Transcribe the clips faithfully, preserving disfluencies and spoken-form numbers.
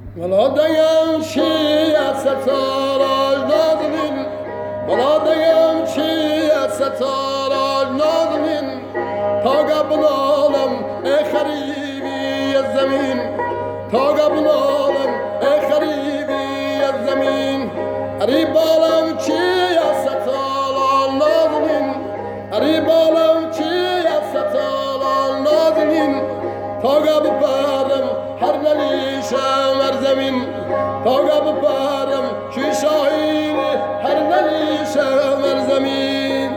ولادیم چی از ستارج نازنین ولادیم چی از ستارج نازنین تا قبل عالم ای خریبی از زمین تا قبل عالم ای خریبی از زمین اری بالم چی از ستارج نازنین اری بالم چی از ستارج نازنین تا قبل برم هر نلیشم هر زمین تا قبل برم چی شاهین هر نلیشم هر زمین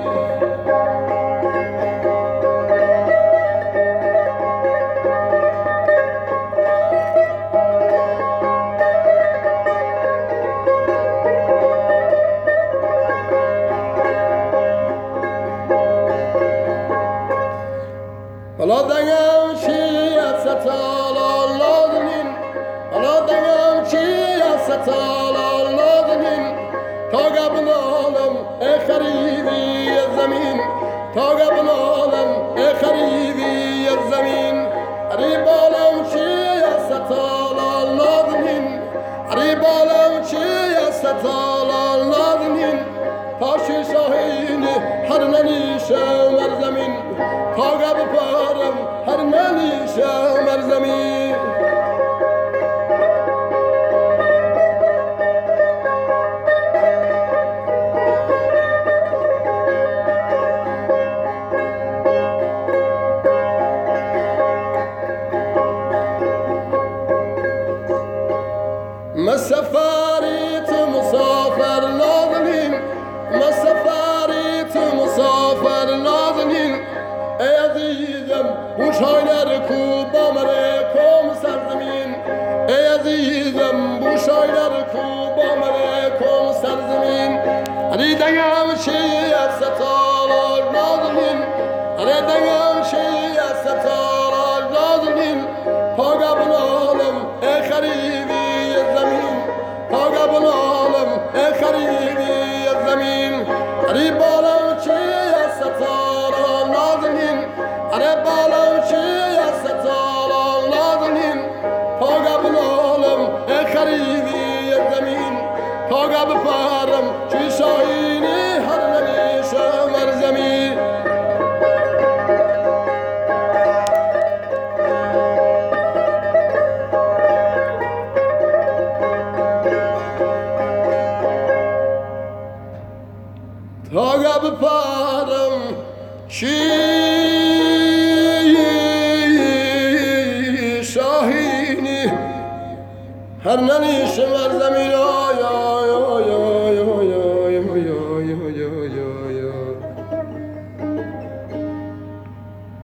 ولادیم چی از ستارج نازنین ولادیم چی از ستارج نازنین تا قبل عالم ای خریبی از زمین تا قبل عالم ای خریبی از زمین اری بالم چی از ستارج نازنین اری بالم چی از ستارج نازنین تا چی شاهین هر نلیشم هر زمین تا قبل پارم هر نلیشم هر زمین مسافری تو مسافر نازنین مسافری تو مسافر نازنین ای عزیزم بوشایلر کو با مره کم سرزمین ای عزیزم بوشایلر کو با مره کم سرزمین اری دنگم چی از ستارج نازنین اری دنگم چی از ستارج نازنین تا قبل عالم ای خریبی از زمین تا قبل عالم ای خریبی از زمین اری بالم چی از ستارج نازنین اری بالم چی از ستارج نازنین تا قبل عالم ای خریبی از زمین تا قبل پرم چی شاهینی هر نلیشم هر زمین تا قبل پرم چی شاهینی هر نلیشم هر زمین